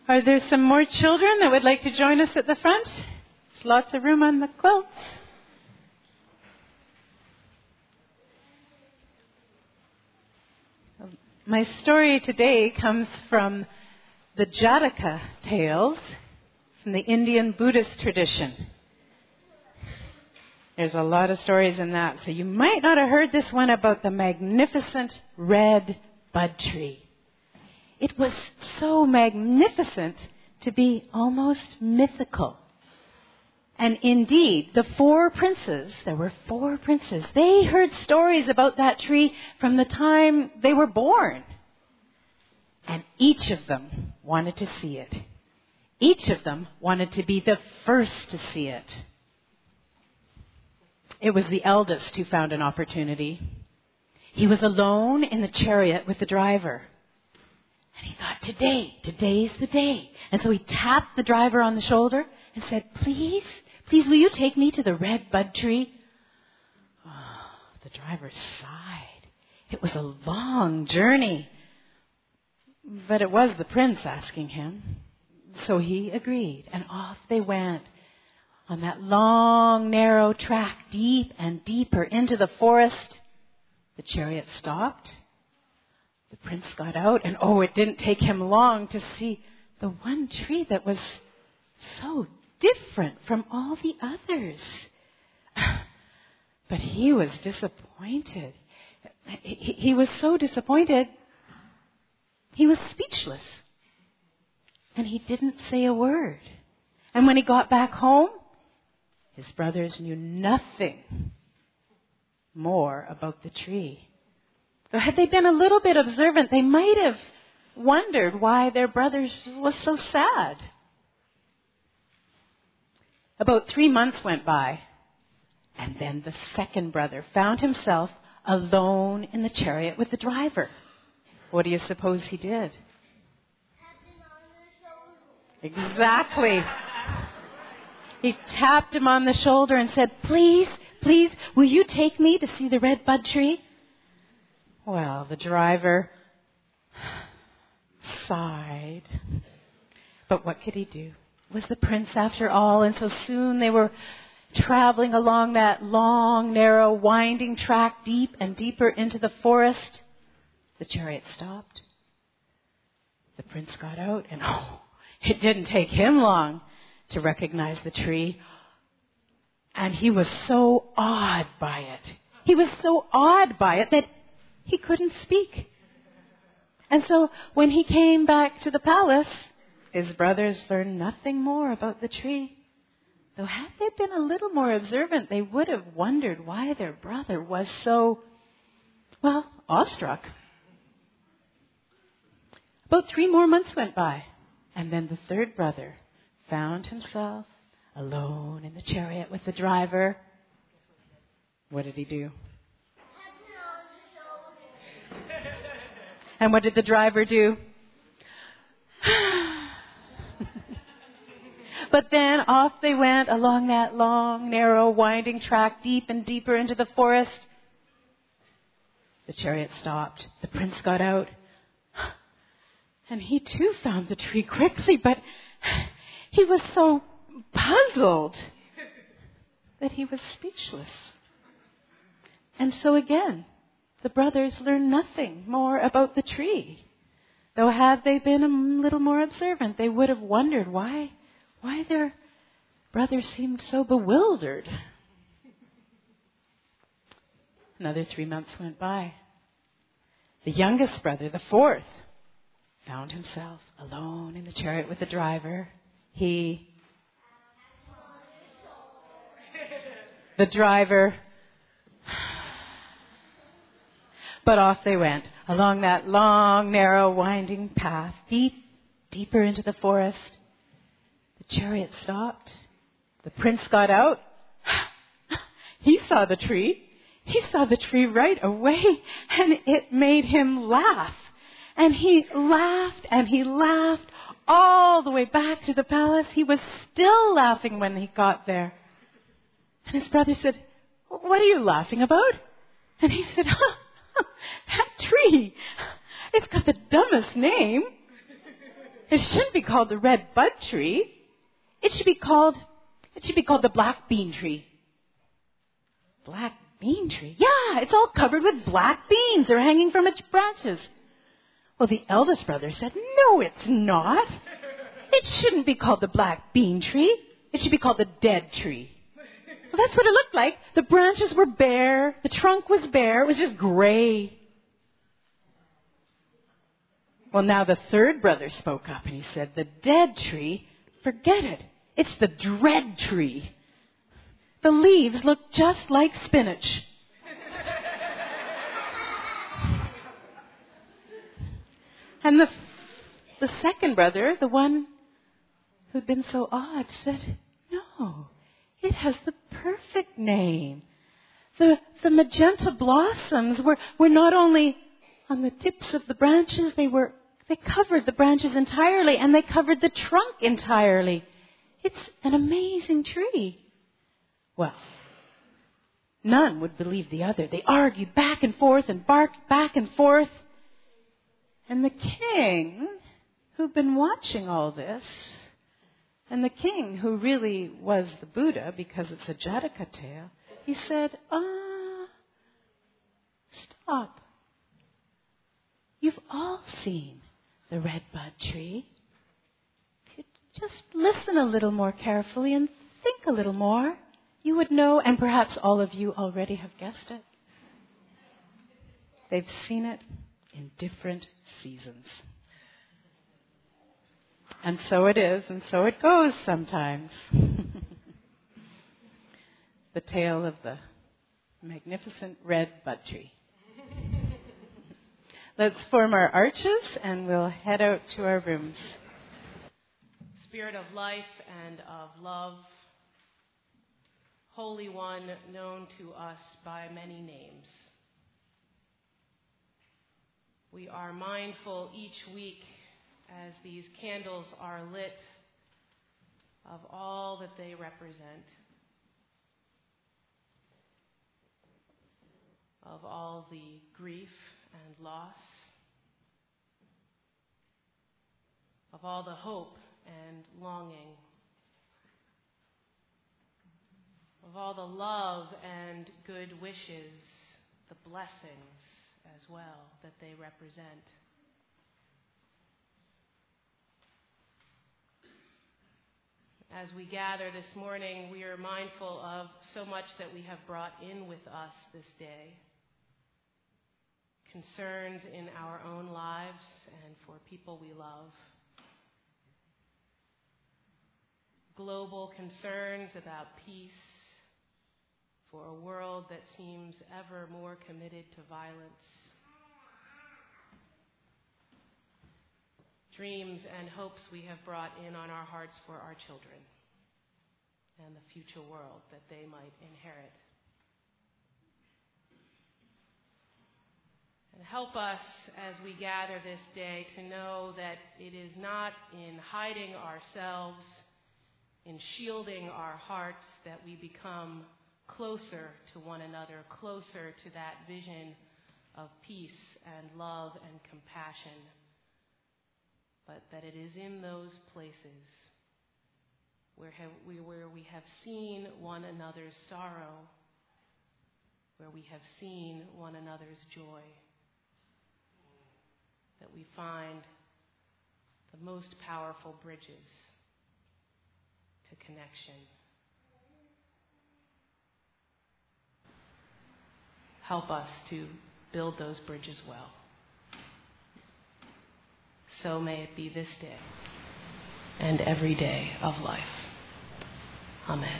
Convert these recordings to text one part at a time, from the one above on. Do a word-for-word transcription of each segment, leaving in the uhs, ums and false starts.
Are there some more children that would like to join us at the front? There's lots of room on the quilts. My story today comes from the Jataka tales from the Indian Buddhist tradition. There's a lot of stories in that, so you might not have heard this one about the magnificent red bud tree. It was so magnificent to be almost mythical. And indeed, the four princes, there were four princes, they heard stories about that tree from the time they were born. And each of them wanted to see it. Each of them wanted to be the first to see it. It was the eldest who found an opportunity. He was alone in the chariot with the driver. And he thought, today, today's the day. And so he tapped the driver on the shoulder and said, please, please, will you take me to the red bud tree? Oh, the driver sighed. It was a long journey. But it was the prince asking him. So he agreed. And off they went on that long, narrow track, deep and deeper into the forest. The chariot stopped. The prince got out, and oh, it didn't take him long to see the one tree that was so different from all the others. But he was disappointed. He, he was so disappointed, he was speechless. And he didn't say a word. And when he got back home, his brothers knew nothing more about the tree. So had they been a little bit observant, they might have wondered why their brother was so sad. About three months went by, and then the second brother found himself alone in the chariot with the driver. What do you suppose he did? Exactly. He tapped him on the shoulder and said, please, please, will you take me to see the red bud tree? Well, the driver sighed. But what could he do? It was the prince after all, and so soon they were traveling along that long, narrow, winding track deep and deeper into the forest. The chariot stopped. The prince got out, and oh, it didn't take him long to recognize the tree. And he was so awed by it. He was so awed by it that he couldn't speak. And so when he came back to the palace, his brothers learned nothing more about the tree. Though had they been a little more observant, they would have wondered why their brother was so, well, awestruck. About three more months went by, and then the third brother found himself alone in the chariot with the driver. What did he do? And what did the driver do? But then off they went along that long, narrow, winding track deep and deeper into the forest. The chariot stopped. The prince got out. And he too found the tree quickly, but he was so puzzled that he was speechless. And so again, the brothers learned nothing more about the tree. Though had they been a little more observant, they would have wondered why, why their brother seemed so bewildered. Another three months went by. The youngest brother, the fourth, found himself alone in the chariot with the driver. He, the driver, but off they went along that long, narrow, winding path, deep, deeper into the forest. The chariot stopped. The prince got out. He saw the tree. He saw the tree right away, and it made him laugh. And he laughed and he laughed all the way back to the palace. He was still laughing when he got there. And his brother said, what are you laughing about? And he said, huh, that tree, it's got the dumbest name. It shouldn't be called the red bud tree. It should be called, it should be called the black bean tree. Black bean tree? Yeah, it's all covered with black beans. They're hanging from its branches. Well, the eldest brother said, no, it's not. It shouldn't be called the black bean tree. It should be called the dead tree. Well, that's what it looked like. The branches were bare. The trunk was bare. It was just gray. Well, now the third brother spoke up and he said, the dead tree, forget it. It's the dread tree. The leaves look just like spinach. And the the second brother, the one who'd been so odd, said, no, it has the perfect name. The, the magenta blossoms were, were not only on the tips of the branches, they were they covered the branches entirely, and they covered the trunk entirely. It's an amazing tree. Well, none would believe the other. They argued back and forth and barked back and forth. And the king, who'd been watching all this, and the king, who really was the Buddha because it's a Jataka tale, he said, ah, stop. You've all seen the red bud tree. If you just listen a little more carefully and think a little more, you would know, and perhaps all of you already have guessed it. They've seen it in different seasons. And so it is, and so it goes sometimes. The tale of the magnificent red bud tree. Let's form our arches and we'll head out to our rooms. Spirit of life and of love, Holy One known to us by many names. We are mindful each week as these candles are lit of all that they represent, of all the grief and loss, of all the hope and longing, of all the love and good wishes, the blessings as well that they represent. As we gather this morning, we are mindful of so much that we have brought in with us this day. Concerns in our own lives and for people we love. Global concerns about peace, for a world that seems ever more committed to violence. Dreams and hopes we have brought in on our hearts for our children and the future world that they might inherit. And help us as we gather this day to know that it is not in hiding ourselves, in shielding our hearts, that we become closer to one another, closer to that vision of peace and love and compassion, but that it is in those places where, have we, where we have seen one another's sorrow, where we have seen one another's joy, that we find the most powerful bridges to connection. Help us to build those bridges well. So may it be this day and every day of life. Amen.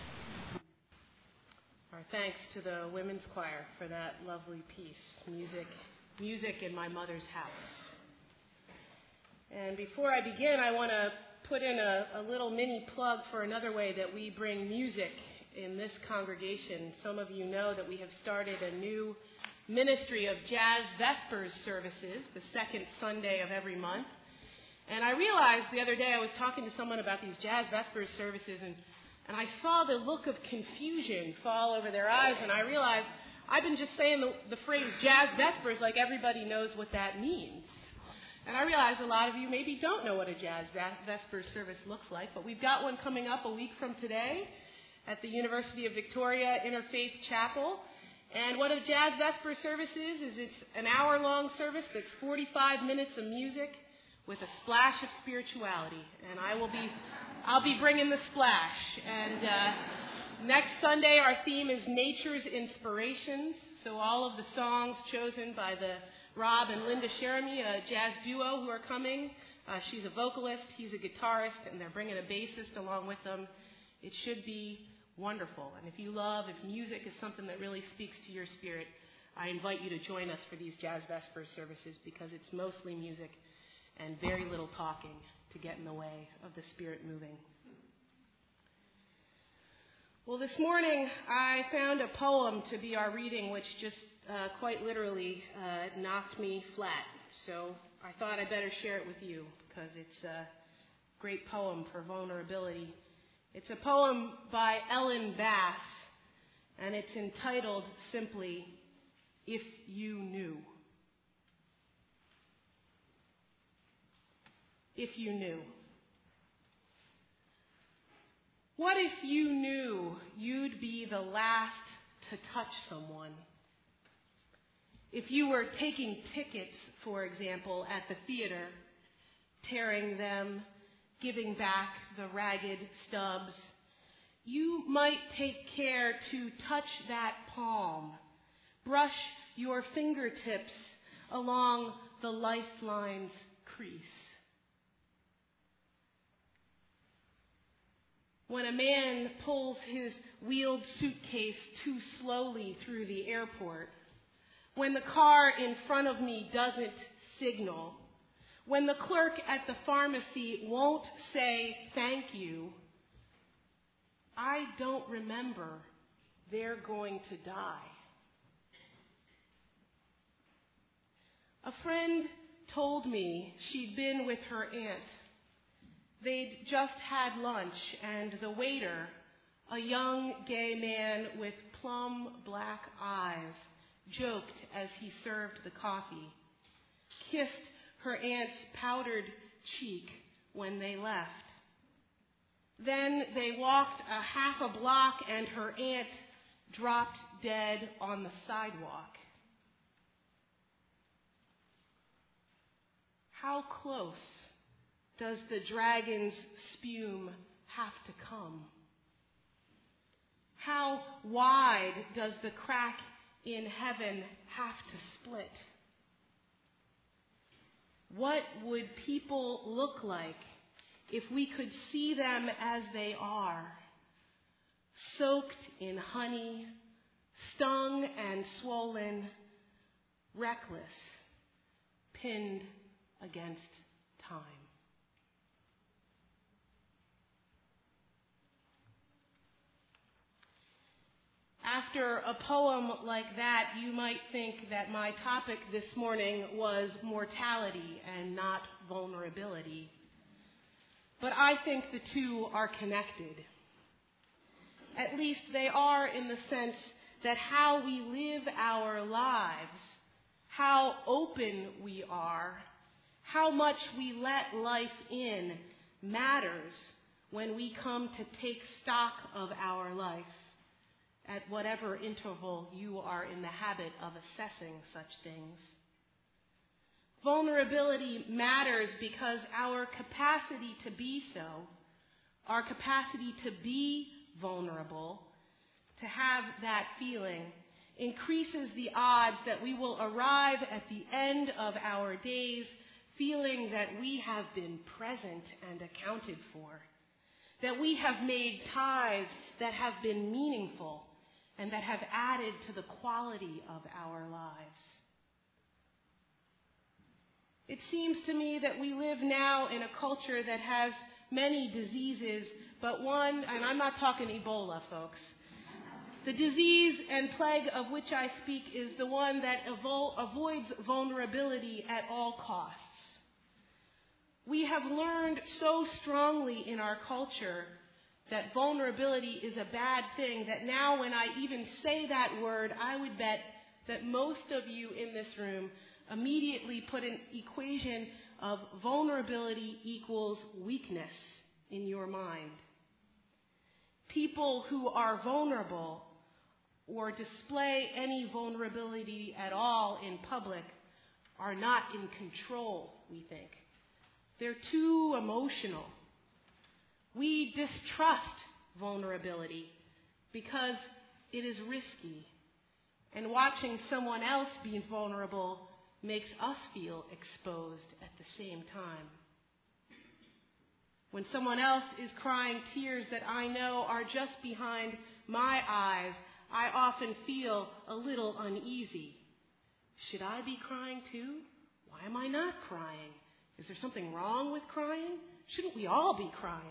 Our thanks to the women's choir for that lovely piece, music, music in my mother's house. And before I begin, I want to put in a, a little mini plug for another way that we bring music in this congregation. Some of you know that we have started a new ministry of Jazz Vespers services, the second Sunday of every month. And I realized the other day I was talking to someone about these Jazz Vespers services, and, and I saw the look of confusion fall over their eyes, and I realized I've been just saying the, the phrase Jazz Vespers like everybody knows what that means. And I realize a lot of you maybe don't know what a Jazz Vespers service looks like, but we've got one coming up a week from today at the University of Victoria Interfaith Chapel. And what a Jazz Vespers service is, is it's an hour-long service that's forty-five minutes of music with a splash of spirituality. And I will be, I'll be bringing the splash. And uh, next Sunday, our theme is Nature's Inspirations. So all of the songs chosen by the Rob and Linda Sheremy, a jazz duo who are coming. Uh, she's a vocalist, he's a guitarist, and they're bringing a bassist along with them. It should be wonderful. And if you love, if music is something that really speaks to your spirit, I invite you to join us for these Jazz Vespers services because it's mostly music and very little talking to get in the way of the Spirit moving. Well, this morning I found a poem to be our reading which just uh, quite literally uh, knocked me flat. So I thought I'd better share it with you because it's a great poem for vulnerability. It's a poem by Ellen Bass, and it's entitled simply, If You Knew. If you knew. What if you knew you'd be the last to touch someone? If you were taking tickets, for example, at the theater, tearing them, giving back the ragged stubs, you might take care to touch that palm, brush your fingertips along the lifeline's crease. When a man pulls his wheeled suitcase too slowly through the airport, when the car in front of me doesn't signal, when the clerk at the pharmacy won't say thank you, I don't remember they're going to die. A friend told me she'd been with her aunt. They'd just had lunch, and the waiter, a young gay man with plum black eyes, joked as he served the coffee, kissed her aunt's powdered cheek when they left. Then they walked a half a block, and her aunt dropped dead on the sidewalk. How close does the dragon's spume have to come? How wide does the crack in heaven have to split? What would people look like if we could see them as they are, soaked in honey, stung and swollen, reckless, pinned against time? After a poem like that, you might think that my topic this morning was mortality and not vulnerability. But I think the two are connected. At least they are in the sense that how we live our lives, how open we are, how much we let life in matters when we come to take stock of our life, at whatever interval you are in the habit of assessing such things. Vulnerability matters because our capacity to be so, our capacity to be vulnerable, to have that feeling, increases the odds that we will arrive at the end of our days feeling that we have been present and accounted for, that we have made ties that have been meaningful and that have added to the quality of our lives. It seems to me that we live now in a culture that has many diseases, but one, and I'm not talking Ebola, folks. The disease and plague of which I speak is the one that evo- avoids vulnerability at all costs. We have learned so strongly in our culture that vulnerability is a bad thing, that now when I even say that word, I would bet that most of you in this room immediately put an equation of vulnerability equals weakness in your mind. People who are vulnerable or display any vulnerability at all in public are not in control, we think. They're too emotional. We distrust vulnerability because it is risky. And watching someone else be vulnerable makes us feel exposed at the same time. When someone else is crying tears that I know are just behind my eyes, I often feel a little uneasy. Should I be crying too? Why am I not crying? Is there something wrong with crying? Shouldn't we all be crying?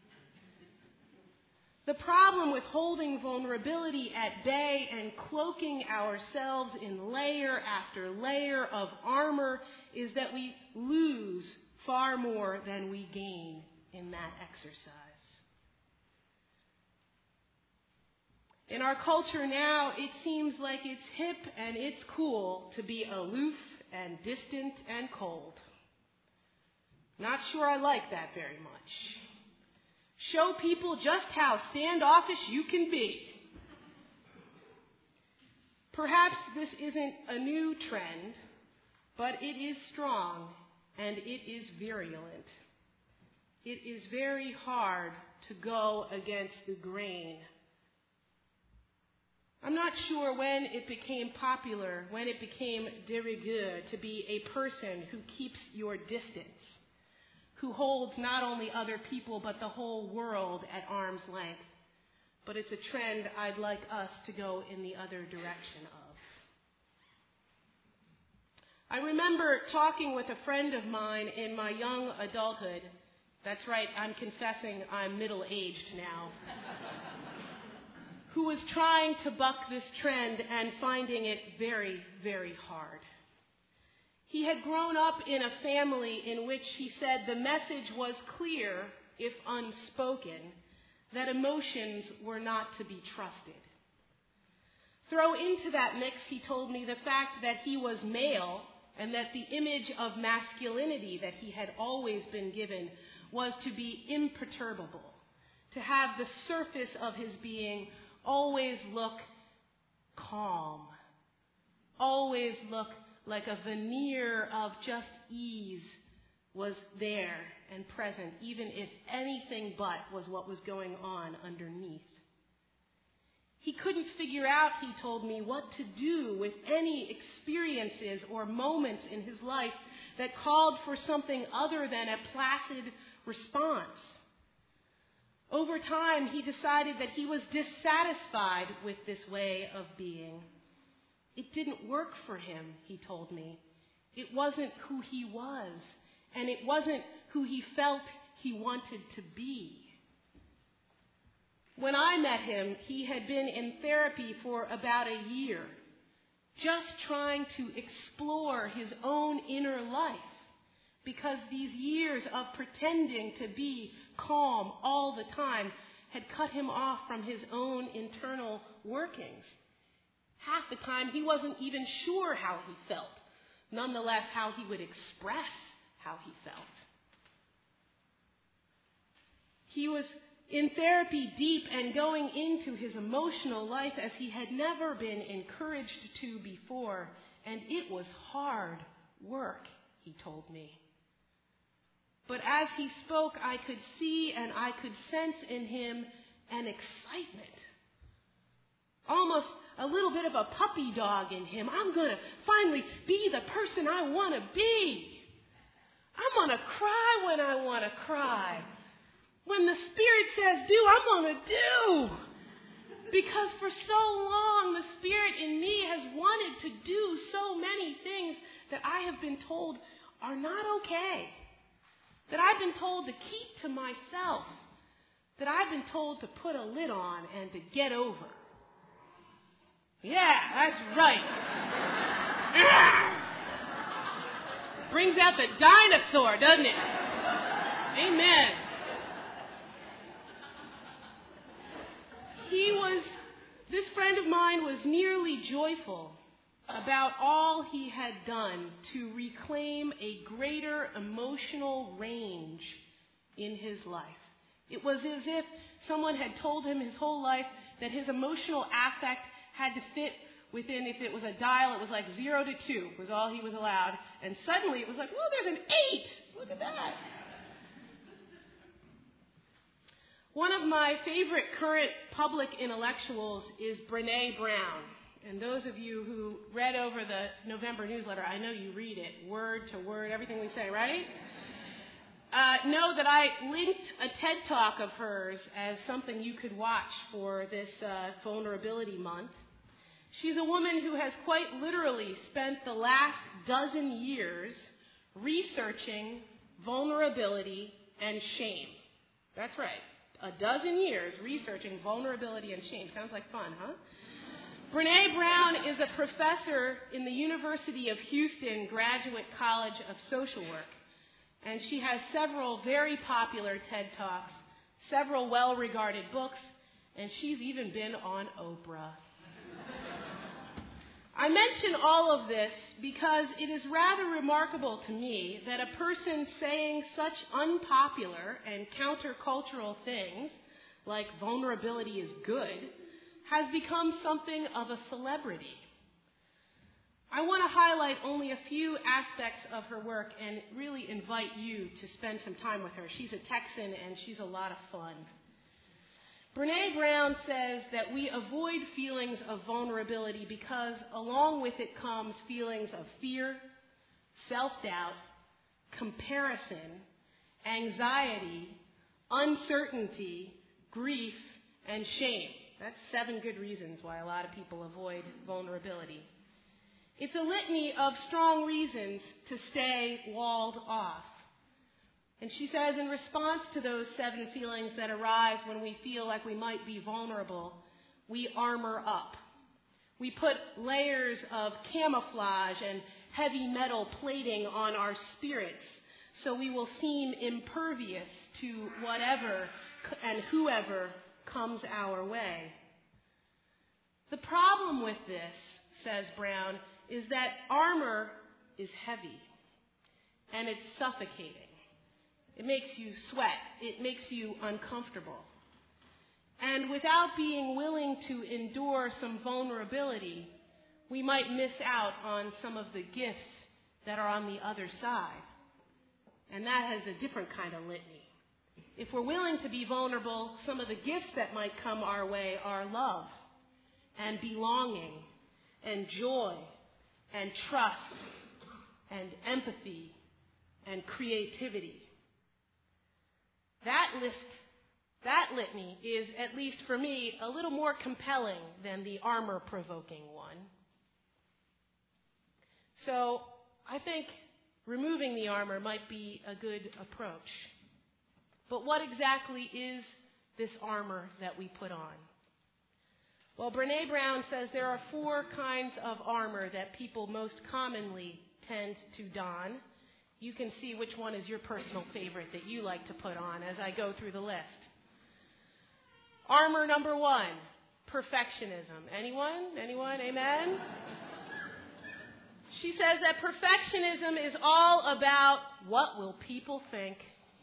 The problem with holding vulnerability at bay and cloaking ourselves in layer after layer of armor is that we lose far more than we gain in that exercise. In our culture now, it seems like it's hip and it's cool to be aloof and distant and cold. Not sure I like that very much. Show people just how standoffish you can be. Perhaps this isn't a new trend, but it is strong and it is virulent. It is very hard to go against the grain. I'm not sure when it became popular, when it became de rigueur to be a person who keeps your distance, who holds not only other people but the whole world at arm's length. But it's a trend I'd like us to go in the other direction of. I remember talking with a friend of mine in my young adulthood. That's right, I'm confessing I'm middle-aged now. Who was trying to buck this trend and finding it very, very hard. He had grown up in a family in which he said the message was clear, if unspoken, that emotions were not to be trusted. Throw into that mix, he told me, the fact that he was male and that the image of masculinity that he had always been given was to be imperturbable, to have the surface of his being always look calm, always look like a veneer of just ease was there and present, even if anything but was what was going on underneath. He couldn't figure out, he told me, what to do with any experiences or moments in his life that called for something other than a placid response. Over time, he decided that he was dissatisfied with this way of being. It didn't work for him, he told me. It wasn't who he was, and it wasn't who he felt he wanted to be. When I met him, he had been in therapy for about a year, just trying to explore his own inner life, because these years of pretending to be calm all the time had cut him off from his own internal workings. Half the time, he wasn't even sure how he felt, nonetheless how he would express how he felt. He was in therapy deep and going into his emotional life as he had never been encouraged to before, and it was hard work, he told me. But as he spoke, I could see and I could sense in him an excitement, almost a little bit of a puppy dog in him. I'm going to finally be the person I want to be. I'm going to cry when I want to cry. When the Spirit says do, I'm going to do. Because for so long, the Spirit in me has wanted to do so many things that I have been told are not okay. That I've been told to keep to myself. That I've been told to put a lid on and to get over. Yeah, that's right. Brings out the dinosaur, doesn't it? Amen. He was, this friend of mine was nearly joyful about all he had done to reclaim a greater emotional range in his life. It was as if someone had told him his whole life that his emotional affect had to fit within, if it was a dial, it was like zero to two was all he was allowed. And suddenly it was like, oh, there's an eight. Look at that. One of my favorite current public intellectuals is Brené Brown. And those of you who read over the November newsletter, I know you read it word to word, everything we say, right? Uh, know that I linked a TED Talk of hers as something you could watch for this uh, Vulnerability Month. She's a woman who has quite literally spent the last dozen years researching vulnerability and shame. That's right. A dozen years researching vulnerability and shame. Sounds like fun, huh? Brené Brown is a professor in the University of Houston Graduate College of Social Work. And she has several very popular TED Talks, several well-regarded books, and she's even been on Oprah. I mention all of this because it is rather remarkable to me that a person saying such unpopular and countercultural things, like vulnerability is good, has become something of a celebrity. I want to highlight only a few aspects of her work and really invite you to spend some time with her. She's a Texan and she's a lot of fun. Brené Brown says that we avoid feelings of vulnerability because along with it comes feelings of fear, self-doubt, comparison, anxiety, uncertainty, grief, and shame. That's seven good reasons why a lot of people avoid vulnerability. It's a litany of strong reasons to stay walled off. And she says in response to those seven feelings that arise when we feel like we might be vulnerable, we armor up. We put layers of camouflage and heavy metal plating on our spirits so we will seem impervious to whatever and whoever comes our way. The problem with this, says Brown, is that armor is heavy and it's suffocating. It makes you sweat. It makes you uncomfortable. And without being willing to endure some vulnerability, we might miss out on some of the gifts that are on the other side. And that has a different kind of litany. If we're willing to be vulnerable, some of the gifts that might come our way are love and belonging and joy and trust and empathy and creativity. That list, that litany is, at least for me, a little more compelling than the armor-provoking one. So I think removing the armor might be a good approach. But what exactly is this armor that we put on? Well, Brené Brown says there are four kinds of armor that people most commonly tend to don. You can see which one is your personal favorite that you like to put on as I go through the list. Armor number one, perfectionism. Anyone? Anyone? Amen? She says that perfectionism is all about what will people think.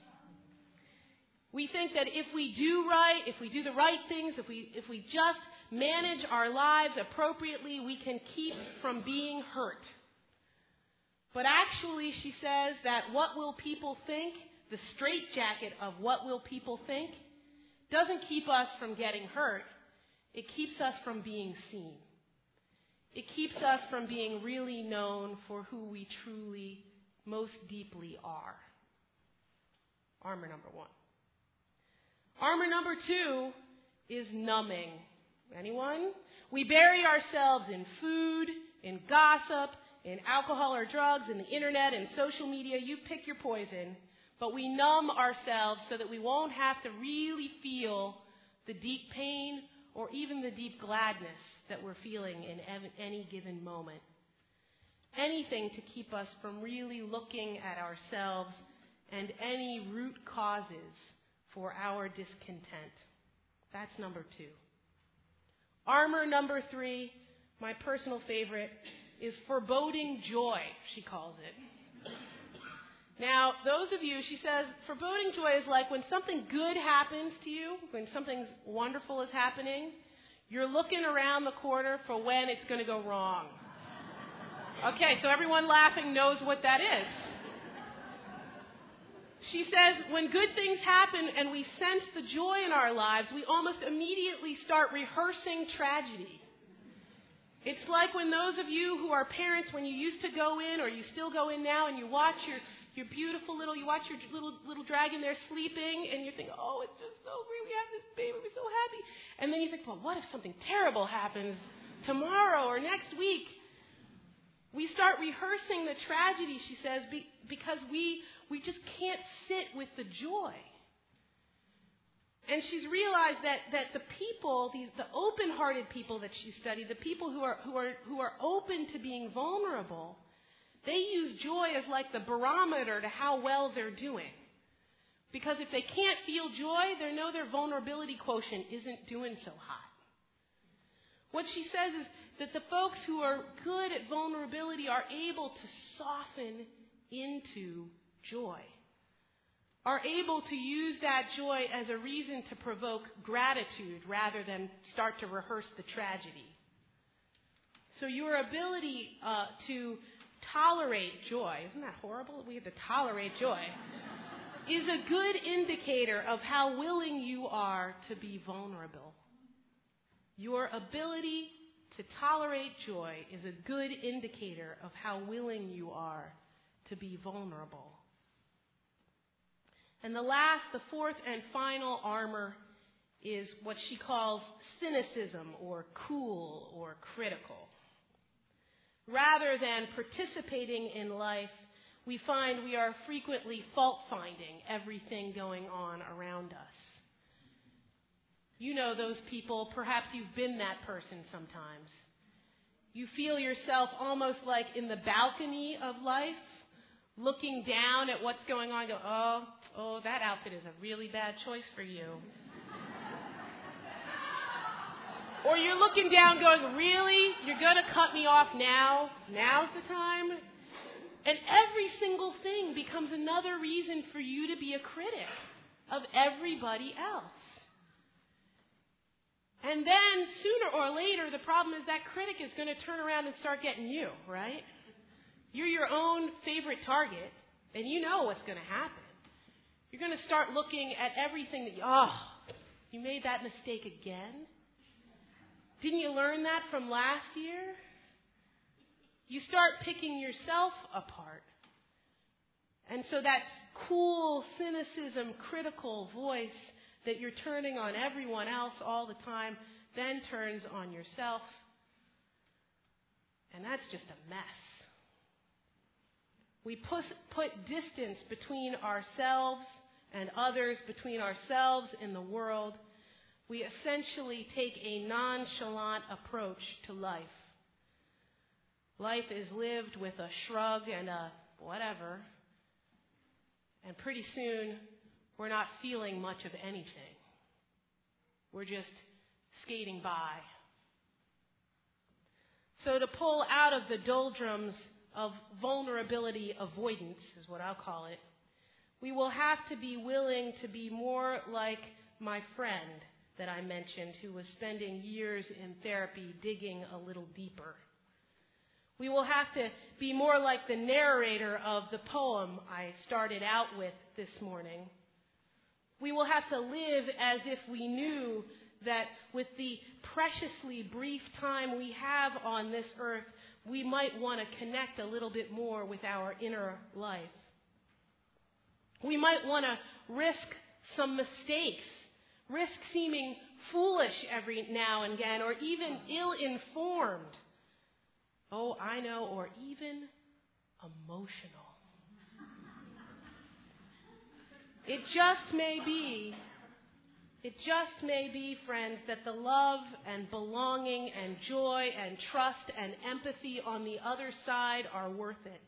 We think that if we do right, if we do the right things, if we if we just manage our lives appropriately, we can keep from being hurt. But actually, she says that what will people think, the straitjacket of what will people think, doesn't keep us from getting hurt. It keeps us from being seen. It keeps us from being really known for who we truly, most deeply are. Armor number one. Armor number two is numbing. Anyone? We bury ourselves in food, in gossip, in alcohol or drugs, in the internet, in social media. You pick your poison. But we numb ourselves so that we won't have to really feel the deep pain or even the deep gladness that we're feeling in any given moment. Anything to keep us from really looking at ourselves and any root causes for our discontent. That's number two. Armor number three, my personal favorite, is foreboding joy, she calls it. Now, those of you, she says, foreboding joy is like when something good happens to you, when something wonderful is happening, you're looking around the corner for when it's going to go wrong. Okay, so everyone laughing knows what that is. She says, when good things happen and we sense the joy in our lives, we almost immediately start rehearsing tragedy. It's like when those of you who are parents, when you used to go in, or you still go in now, and you watch your, your beautiful little, you watch your little little dragon there sleeping, and you think, oh, it's just so great, we have this baby, we're so happy. And then you think, well, what if something terrible happens tomorrow or next week? We start rehearsing the tragedy, she says, be, because we we just can't sit with the joy. And she's realized that, that the people, these the open-hearted people that she studied, the people who are who are who are open to being vulnerable, they use joy as like the barometer to how well they're doing. Because if they can't feel joy, they know their vulnerability quotient isn't doing so hot. What she says is that the folks who are good at vulnerability are able to soften into joy, are able to use that joy as a reason to provoke gratitude rather than start to rehearse the tragedy. So your ability uh, to tolerate joy, isn't that horrible? We have to tolerate joy, is a good indicator of how willing you are to be vulnerable. Your ability to tolerate joy is a good indicator of how willing you are to be vulnerable. And the last, the fourth and final armor is what she calls cynicism or cool or critical. Rather than participating in life, we find we are frequently fault-finding everything going on around us. You know those people, perhaps you've been that person sometimes. You feel yourself almost like in the balcony of life, looking down at what's going on, go, oh, oh, that outfit is a really bad choice for you. Or you're looking down going, really? You're going to cut me off now? Now's the time? And every single thing becomes another reason for you to be a critic of everybody else. And then, sooner or later, the problem is that critic is going to turn around and start getting you, right? You're your own favorite target, and you know what's going to happen. You're going to start looking at everything that you, oh, you made that mistake again? Didn't you learn that from last year? You start picking yourself apart. And so that cool cynicism, critical voice that you're turning on everyone else all the time, then turns on yourself. And that's just a mess. We put, put distance between ourselves and others, between ourselves and the world. We essentially take a nonchalant approach to life. Life is lived with a shrug and a whatever. And pretty soon, we're not feeling much of anything. We're just skating by. So to pull out of the doldrums of vulnerability avoidance, is what I'll call it, we will have to be willing to be more like my friend that I mentioned, who was spending years in therapy digging a little deeper. We will have to be more like the narrator of the poem I started out with this morning. We will have to live as if we knew that with the preciously brief time we have on this earth, we might want to connect a little bit more with our inner life. We might want to risk some mistakes, risk seeming foolish every now and again, or even ill-informed. Oh, I know, or even emotional. It just may be, it just may be, friends, that the love and belonging and joy and trust and empathy on the other side are worth it.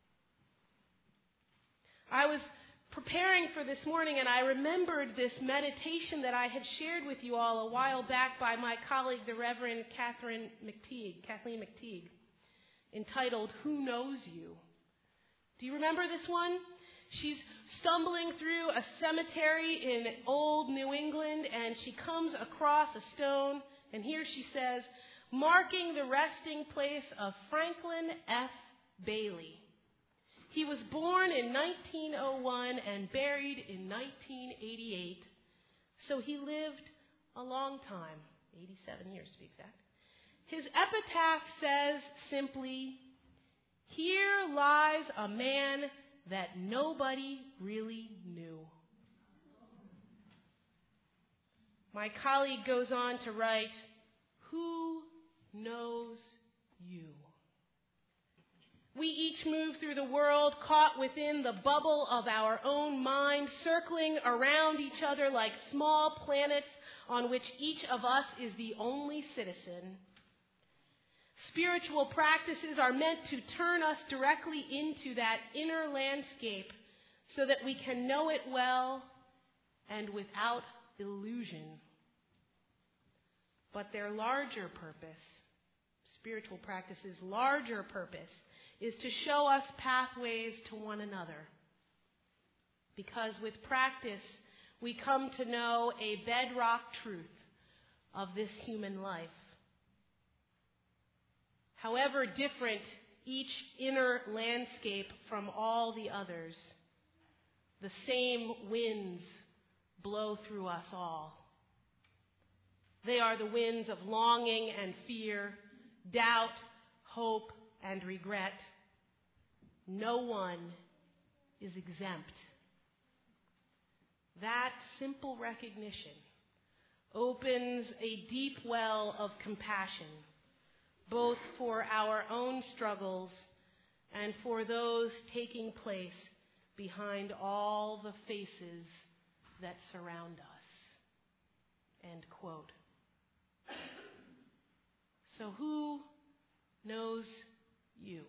I was preparing for this morning, and I remembered this meditation that I had shared with you all a while back by my colleague, the Reverend Catherine McTeague, Kathleen McTeague. entitled, Who Knows You? Do you remember this one? She's stumbling through a cemetery in old New England, and she comes across a stone, and here she says, marking the resting place of Franklin F. Bailey. He was born in nineteen oh one and buried in nineteen eighty-eight, so he lived a long time, eighty-seven years to be exact. His epitaph says simply, here lies a man that nobody really knew. My colleague goes on to write, who knows you? We each move through the world caught within the bubble of our own mind, circling around each other like small planets on which each of us is the only citizen. Spiritual practices are meant to turn us directly into that inner landscape so that we can know it well and without illusion. But their larger purpose, spiritual practices' larger purpose, is to show us pathways to one another. Because with practice, we come to know a bedrock truth of this human life. However different each inner landscape from all the others, the same winds blow through us all. They are the winds of longing and fear, doubt, hope, and regret. No one is exempt. That simple recognition opens a deep well of compassion, both for our own struggles and for those taking place behind all the faces that surround us. End quote. So who knows you?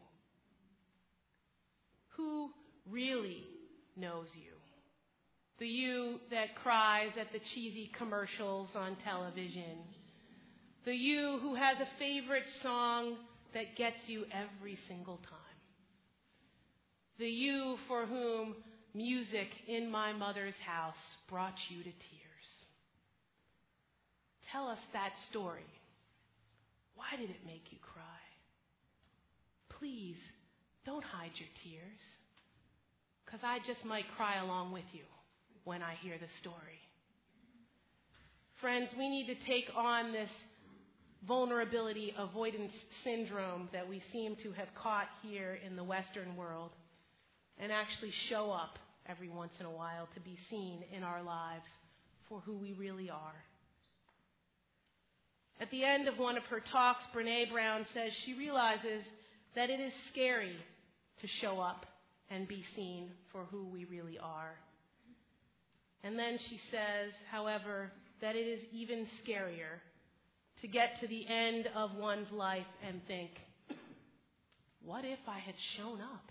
Who really knows you? The you that cries at the cheesy commercials on television. The you who has a favorite song that gets you every single time. The you for whom music in my mother's house brought you to tears. Tell us that story. Why did it make you cry? Please, don't hide your tears, because I just might cry along with you when I hear the story. Friends, we need to take on this vulnerability avoidance syndrome that we seem to have caught here in the Western world and actually show up every once in a while to be seen in our lives for who we really are. At the end of one of her talks, Brené Brown says she realizes that it is scary to show up and be seen for who we really are. And then she says, however, that it is even scarier to get to the end of one's life and think, what if I had shown up?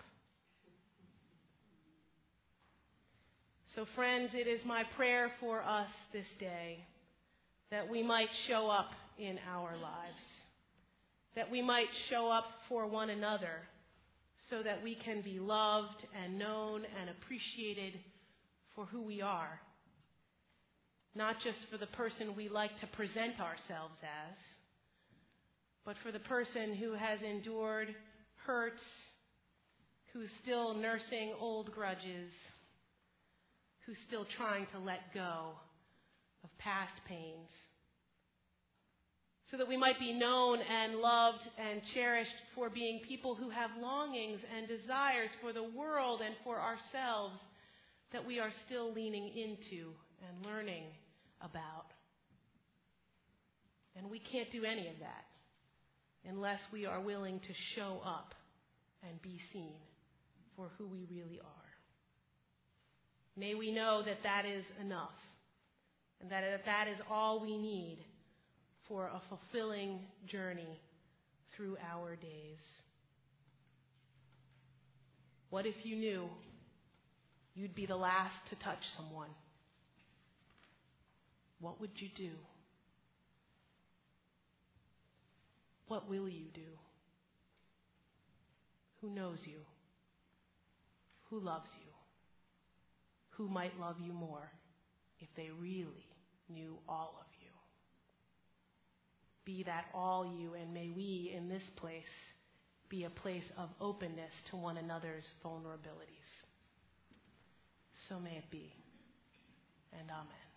So friends, it is my prayer for us this day that we might show up in our lives, that we might show up for one another so that we can be loved and known and appreciated for who we are, not just for the person we like to present ourselves as, but for the person who has endured hurts, who's still nursing old grudges, who's still trying to let go of past pains, so that we might be known and loved and cherished for being people who have longings and desires for the world and for ourselves that we are still leaning into and learning about. And we can't do any of that unless we are willing to show up and be seen for who we really are. May we know that that is enough, and that that is all we need for a fulfilling journey through our days. What if you knew you'd be the last to touch someone? What would you do? What will you do? who knows you, who loves you, who might love you more if they really knew all of you. Be that all you, and may we in this place be a place of openness to one another's vulnerabilities. So may it be, and amen.